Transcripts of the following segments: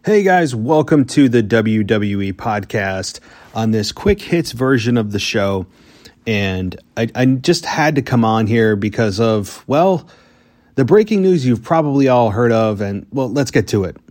Hey guys, welcome to the WWE podcast on this quick hits version of the show. And I just had to come on here because of, well, the breaking news you've probably all heard of. And, well, let's get to it.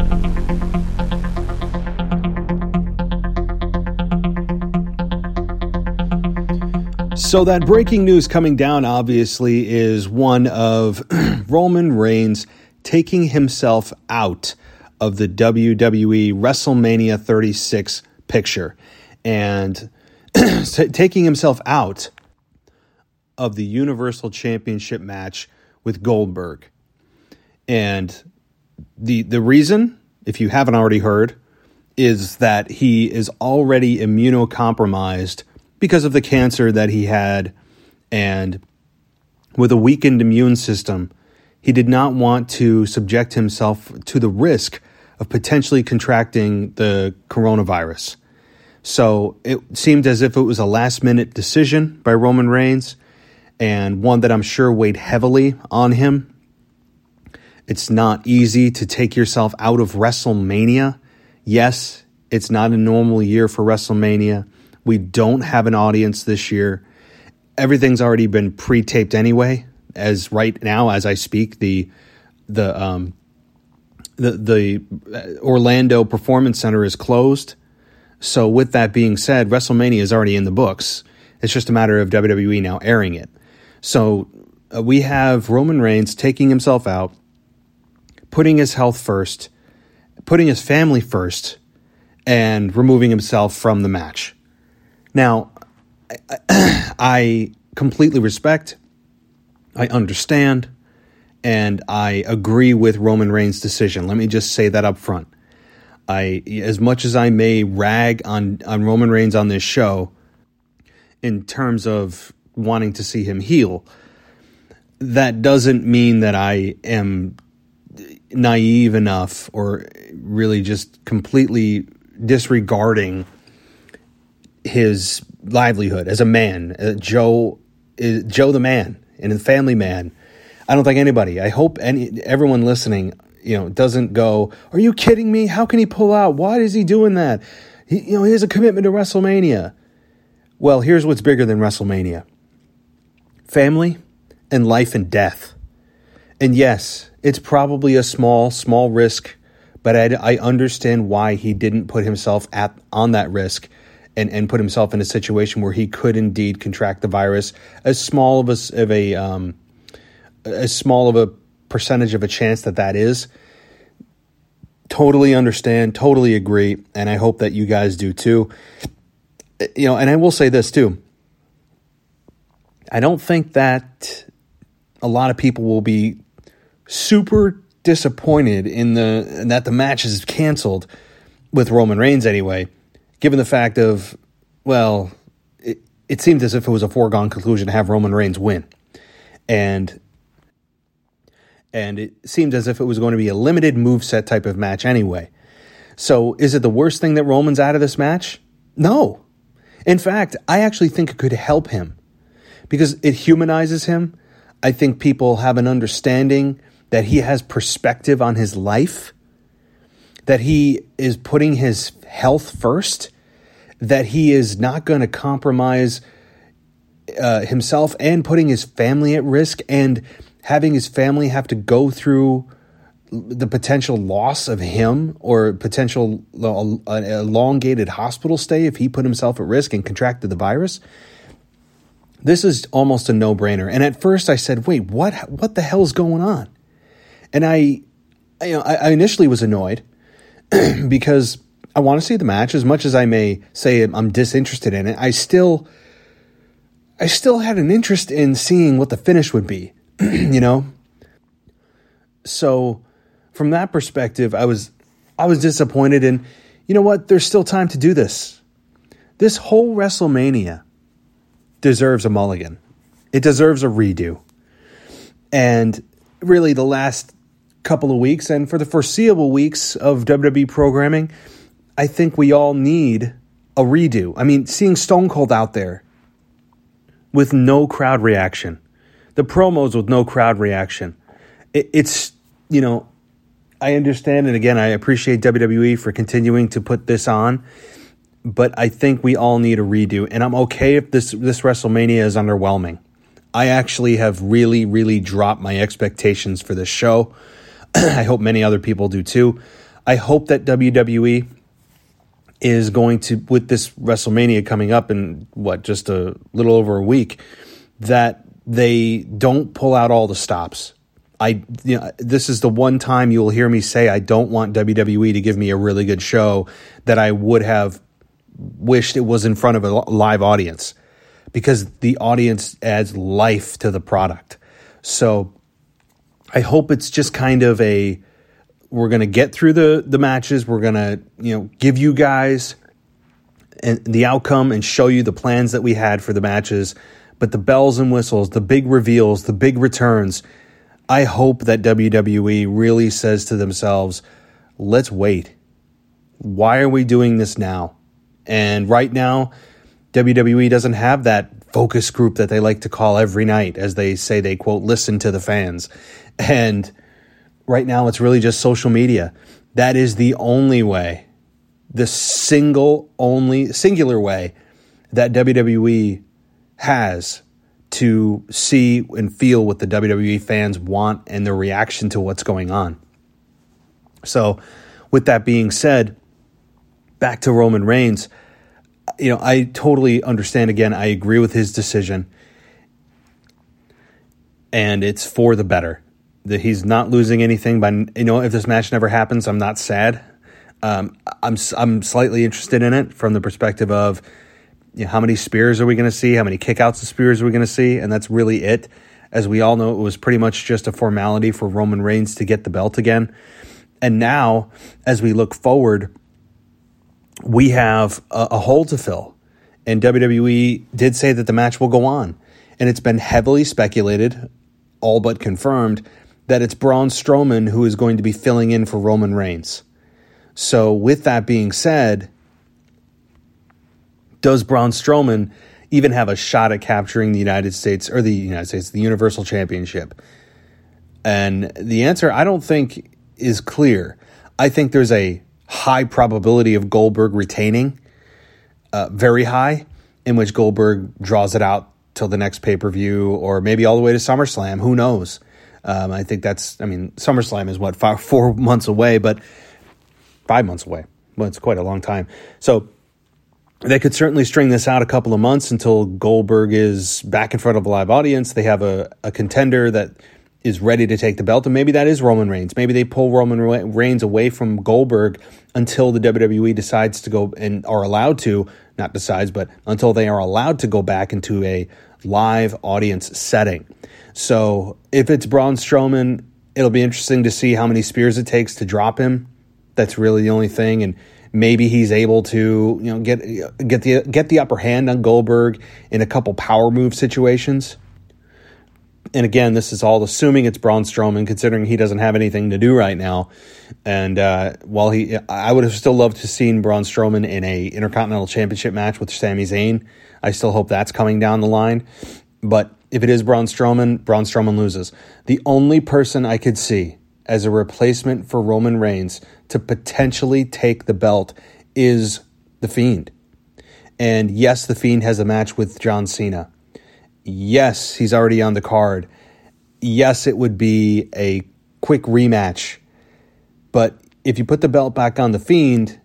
So that breaking news coming down, obviously, is one of Roman Reigns taking himself out of the WWE WrestleMania 36 picture and taking himself out of the Universal Championship match with Goldberg. And the reason, if you haven't already heard, is that he is already immunocompromised because of the cancer that he had, and with a weakened immune system, he did not want to subject himself to the risk of potentially contracting the coronavirus. So it seemed as if it was a last-minute decision by Roman Reigns, and one that I'm sure weighed heavily on him. It's not easy to take yourself out of WrestleMania. Yes, it's not a normal year for WrestleMania. We don't have an audience this year. Everything's already been pre-taped anyway. As right now, as I speak, the Orlando Performance Center is closed. So with that being said, WrestleMania is already in the books. It's just a matter of WWE now airing it. So we have Roman Reigns taking himself out, putting his health first, putting his family first, and removing himself from the match. Now, I completely respect, I understand, and I agree with Roman Reigns' decision. Let me just say that up front. As much as I may rag on Roman Reigns on this show in terms of wanting to see him heal, that doesn't mean that I am naive enough or really just completely disregarding his livelihood as a man. Joe the man and a family man. I don't think anybody, I hope everyone listening, doesn't go, are you kidding me? How can he pull out? Why is he doing that? He has a commitment to WrestleMania. Well, here's what's bigger than WrestleMania. Family and life and death. And yes, it's probably a small risk, but I understand why he didn't put himself on that risk and put himself in a situation where he could indeed contract the virus. As small of a percentage of a chance that is. Totally understand, totally agree, and I hope that you guys do too. And I will say this too. I don't think that a lot of people will be super disappointed that the match is canceled with Roman Reigns anyway, given the fact of, well, it seemed as if it was a foregone conclusion to have Roman Reigns win. And it seemed as if it was going to be a limited moveset type of match anyway. So is it the worst thing that Roman's out of this match? No. In fact, I actually think it could help him because it humanizes him. I think people have an understanding that he has perspective on his life, that he is putting his health first, that he is not going to compromise himself and putting his family at risk and having his family have to go through the potential loss of him or potential elongated hospital stay if he put himself at risk and contracted the virus. This is almost a no-brainer. And at first I said, wait, what the hell is going on? And I initially was annoyed because I want to see the match. As much as I may say I'm disinterested in it, I still had an interest in seeing what the finish would be. So from that perspective, I was disappointed, and you know what? There's still time to do this. This whole WrestleMania deserves a mulligan. It deserves a redo. And really the last couple of weeks and for the foreseeable weeks of WWE programming, I think we all need a redo. I mean, seeing Stone Cold out there with no crowd reaction, the promos with no crowd reaction. It's I understand, and again, I appreciate WWE for continuing to put this on, but I think we all need a redo, and I'm okay if this WrestleMania is underwhelming. I actually have really, really dropped my expectations for this show. I hope many other people do too. I hope that WWE is going to, with this WrestleMania coming up in just a little over a week, that they don't pull out all the stops. This is the one time you will hear me say I don't want WWE to give me a really good show that I would have wished it was in front of a live audience, because the audience adds life to the product. So I hope it's just kind of we're going to get through the matches. We're going to, give you guys and the outcome and show you the plans that we had for the matches. But the bells and whistles, the big reveals, the big returns, I hope that WWE really says to themselves, let's wait. Why are we doing this now? And right now, WWE doesn't have that focus group that they like to call every night, as they say they, quote, listen to the fans. And right now, it's really just social media. That is the only way, the singular way that WWE has to see and feel what the WWE fans want and their reaction to what's going on. So with that being said, back to Roman Reigns, I totally understand. Again, I agree with his decision, and it's for the better. That he's not losing anything by, if this match never happens, I'm not sad. I'm slightly interested in it from the perspective of, how many spears are we going to see? How many kickouts of spears are we going to see? And that's really it. As we all know, it was pretty much just a formality for Roman Reigns to get the belt again. And now, as we look forward, we have a hole to fill. And WWE did say that the match will go on. And it's been heavily speculated, all but confirmed, that it's Braun Strowman who is going to be filling in for Roman Reigns. So with that being said, does Braun Strowman even have a shot at capturing the the Universal Championship? And the answer, I don't think, is clear. I think there's a high probability of Goldberg retaining, very high, in which Goldberg draws it out till the next pay-per-view or maybe all the way to SummerSlam. Who knows? I think SummerSlam is 4 months away, but 5 months away. Well, it's quite a long time. So they could certainly string this out a couple of months until Goldberg is back in front of a live audience. They have a contender that is ready to take the belt, and maybe that is Roman Reigns. Maybe they pull Roman Reigns away from Goldberg until the WWE decides to go and are allowed to, not decides, but until they are allowed to go back into a live audience setting. So if it's Braun Strowman, it'll be interesting to see how many spears it takes to drop him. That's really the only thing, and maybe he's able to, get the upper hand on Goldberg in a couple power move situations. And again, this is all assuming it's Braun Strowman, considering he doesn't have anything to do right now. And I would have still loved to have seen Braun Strowman in a Intercontinental Championship match with Sami Zayn. I still hope that's coming down the line. But if it is Braun Strowman loses. The only person I could see as a replacement for Roman Reigns to potentially take the belt is The Fiend. And yes, The Fiend has a match with John Cena. Yes, he's already on the card. Yes, it would be a quick rematch. But if you put the belt back on The Fiend,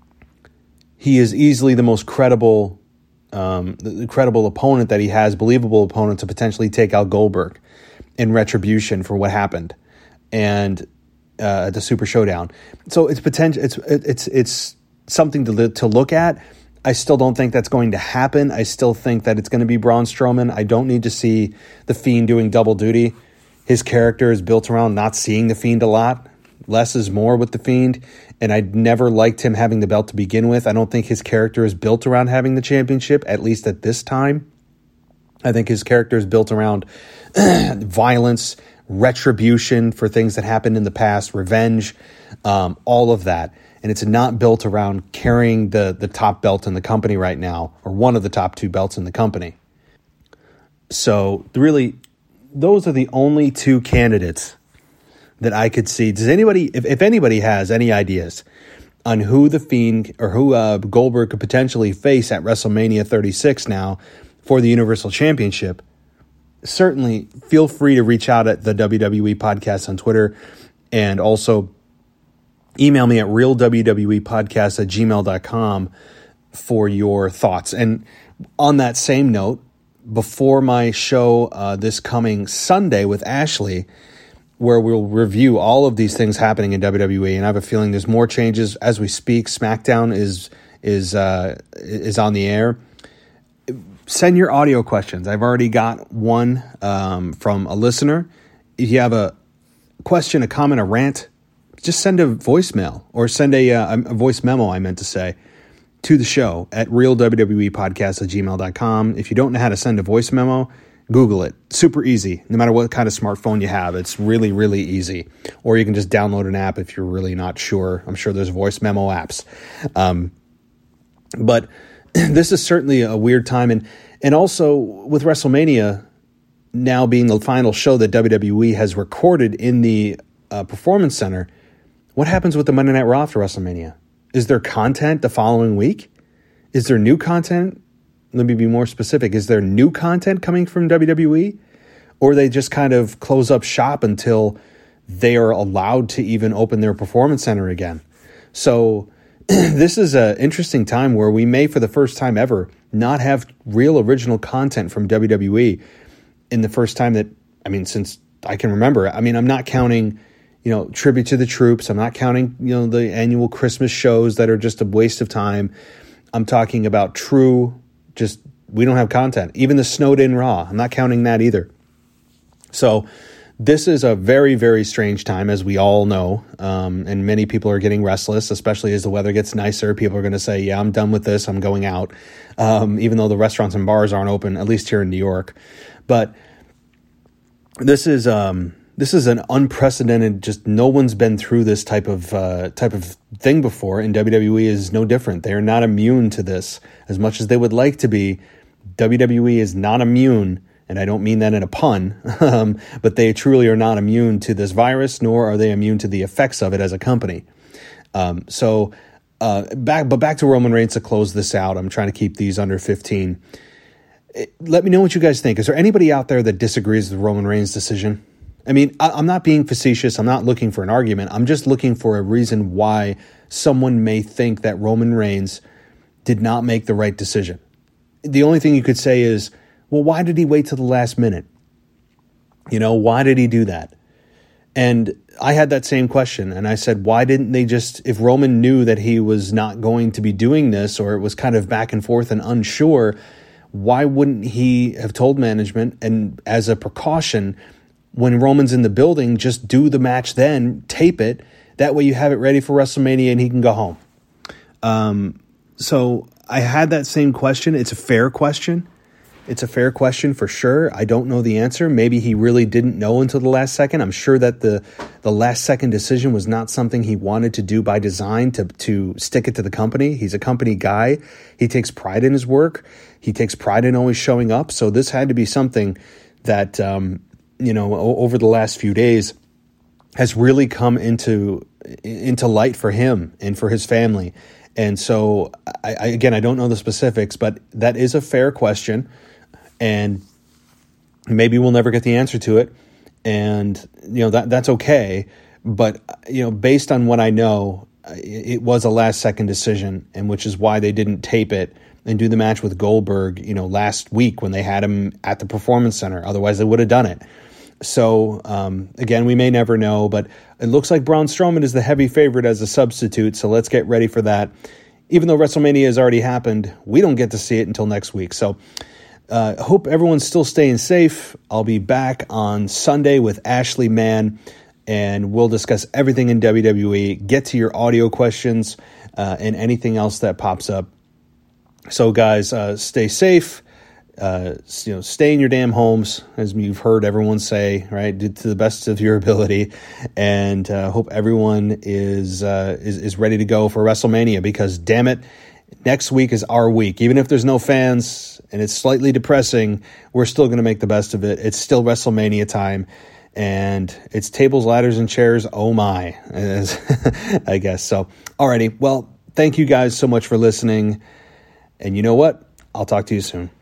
he is easily the most credible opponent that he has, believable opponent to potentially take out Goldberg in retribution for what happened. And the Super Showdown. So it's potential. It's something to look at. I still don't think that's going to happen. I still think that it's going to be Braun Strowman. I don't need to see The Fiend doing double duty. His character is built around not seeing The Fiend a lot. Less is more with The Fiend, and I never liked him having the belt to begin with. I don't think his character is built around having the championship, at least at this time. I think his character is built around violence, retribution for things that happened in the past, revenge, all of that. And it's not built around carrying the top belt in the company right now, or one of the top two belts in the company. So really, those are the only two candidates that I could see. Does anybody, if anybody has any ideas on who The Fiend or who Goldberg could potentially face at WrestleMania 36 now for the Universal Championship, certainly feel free to reach out at the WWE Podcast on Twitter, and also email me at realwwepodcast@gmail.com for your thoughts. And on that same note, before my show this coming Sunday with Ashley, where we'll review all of these things happening in WWE, and I have a feeling there's more changes as we speak. SmackDown is on the air. Send your audio questions. I've already got one from a listener. If you have a question, a comment, a rant, just send a voicemail or send a voice memo, I meant to say, to the show at realwwepodcast@gmail.com. If you don't know how to send a voice memo, Google it. Super easy. No matter what kind of smartphone you have, it's really, really easy. Or you can just download an app if you're really not sure. I'm sure there's voice memo apps. But this is certainly a weird time. And also with WrestleMania now being the final show that WWE has recorded in the Performance Center, what happens with the Monday Night Raw after WrestleMania? Is there content the following week? Is there new content? Let me be more specific. Is there new content coming from WWE? Or they just kind of close up shop until they are allowed to even open their Performance Center again? So this is an interesting time where we may, for the first time ever, not have real original content from WWE in the first time that, since I can remember. I'm not counting, Tribute to the Troops. I'm not counting, the annual Christmas shows that are just a waste of time. I'm talking about true, we don't have content. Even the snowed in Raw, I'm not counting that either. So this is a very, very strange time, as we all know, and many people are getting restless, especially as the weather gets nicer. People are going to say, yeah, I'm done with this. I'm going out, even though the restaurants and bars aren't open, at least here in New York. But this is an unprecedented, just no one's been through this type of thing before, and WWE is no different. They are not immune to this as much as they would like to be. WWE is not immune, and I don't mean that in a pun, but they truly are not immune to this virus, nor are they immune to the effects of it as a company. Back to Roman Reigns to close this out. I'm trying to keep these under 15. Let me know what you guys think. Is there anybody out there that disagrees with Roman Reigns' decision? I'm not being facetious. I'm not looking for an argument. I'm just looking for a reason why someone may think that Roman Reigns did not make the right decision. The only thing you could say is, well, why did he wait till the last minute? Why did he do that? And I had that same question. And I said, why didn't they if Roman knew that he was not going to be doing this, or it was kind of back and forth and unsure, why wouldn't he have told management, and as a precaution, when Roman's in the building, just do the match then, tape it. That way you have it ready for WrestleMania and he can go home. So I had that same question. It's a fair question. It's a fair question for sure. I don't know the answer. Maybe he really didn't know until the last second. I'm sure that the last second decision was not something he wanted to do by design to stick it to the company. He's a company guy. He takes pride in his work. He takes pride in always showing up. So this had to be something that, over the last few days has really come into light for him and for his family. And so, I don't know the specifics, but that is a fair question, and maybe we'll never get the answer to it, and that's okay. But based on what I know, it was a last second decision, and which is why they didn't tape it and do the match with Goldberg, last week when they had him at the Performance Center. Otherwise, they would have done it. So, again, we may never know, but it looks like Braun Strowman is the heavy favorite as a substitute, so let's get ready for that. Even though WrestleMania has already happened, we don't get to see it until next week. So, hope everyone's still staying safe. I'll be back on Sunday with Ashley Mann, and we'll discuss everything in WWE, get to your audio questions, and anything else that pops up. So, guys, stay safe. Stay in your damn homes, as you've heard everyone say, right? Do to the best of your ability, and hope everyone is ready to go for WrestleMania, because damn it, next week is our week. Even if there's no fans and it's slightly depressing, we're still going to make the best of it. It's still WrestleMania time, and it's tables, ladders, and chairs. Oh my, I guess. So, alrighty. Well, thank you guys so much for listening. And you know what? I'll talk to you soon.